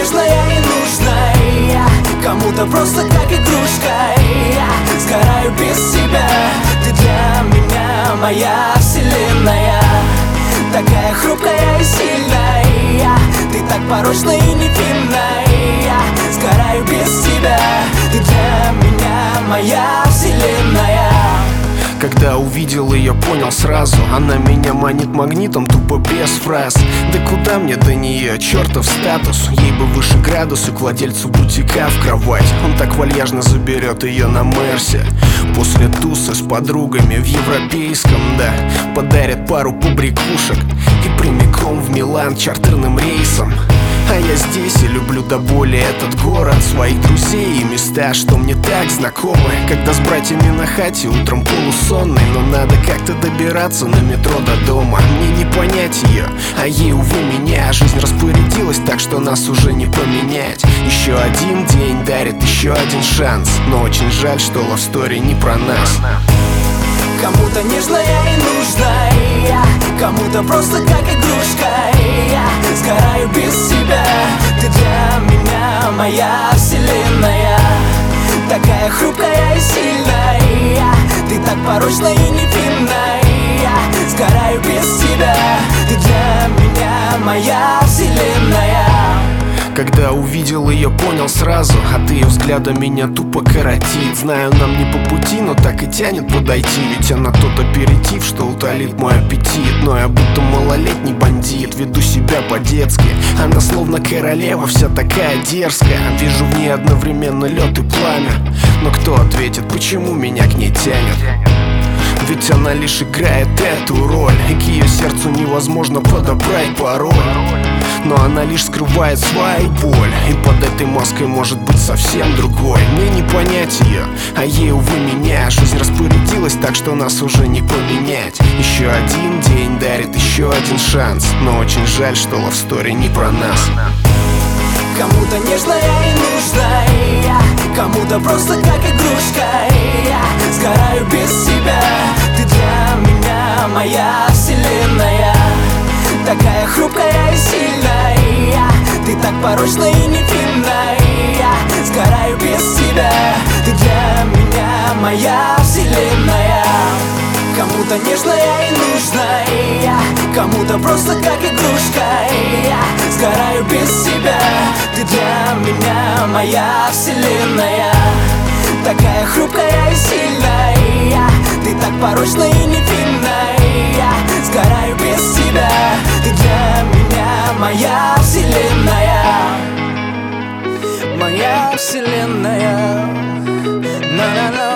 нежная и нужная, кому-то просто как игрушка. Я сгораю без тебя, ты для меня моя вселенная. Такая хрупкая и сильная, ты так порочна и невинная. Я сгораю без тебя, ты для меня моя вселенная. Когда увидел ее, понял сразу, она меня манит магнитом, тупо без фраз. Да куда мне до нее, чертов статус. Ей бы выше градус и к владельцу бутика в кровать. Он так вальяжно заберет ее на Мерсе. После туса с подругами в европейском, да, подарит пару побрякушек и прямиком в Милан чартерным рейсом. А я здесь и люблю до боли этот город, своих друзей и места, что мне так знакомы. Когда с братьями на хате, утром полусонный, но надо как-то добираться на метро до дома. Мне не понять ее, а ей, увы, меня. Жизнь распорядилась так, что нас уже не поменять. Еще один день дарит еще один шанс, но очень жаль, что лавстори не про нас. Кому-то нежная и нужная, кому-то просто как игрушка. Я сгораю без тебя, ты для меня моя вселенная. Такая хрупкая и сильная, ты так порочна и невинная. Я сгораю без тебя, ты для меня моя вселенная. Когда увидел ее, понял сразу, от ее взгляда меня тупо коротит. Знаю, нам не по пути, но так и тянет подойти. Ведь она тот аперитив, что утолит мой аппетит. Но я будто малолетний бандит, веду себя по-детски. Она словно королева, вся такая дерзкая. Вижу в ней одновременно лед и пламя. Но кто ответит, почему меня к ней тянет? Ведь она лишь играет эту роль, и к ее сердцу невозможно подобрать пароль. Но она лишь скрывает свою боль, и под этой маской может быть совсем другой. Мне не понять ее, а ей, увы, меня. Жизнь распорядилась так, что нас уже не поменять. Еще один день дарит еще один шанс, но очень жаль, что лавстори не про нас. Кому-то нежная и нужная, кому-то просто как игрушка. Я сгораю без тебя, ты для меня моя вселенная. Такая хрупкая и сильная, ты так порочна и невинная. Я сгораю без тебя, ты для меня моя вселенная. Кому-то нежная и нужная, кому-то просто как игрушка. Я сгораю без тебя, ты для меня моя вселенная. Такая хрупкая и сильная, ты так порочна и невинная. Я сгораю без тебя, ты для меня моя вселенная. Моя вселенная. На-на-на.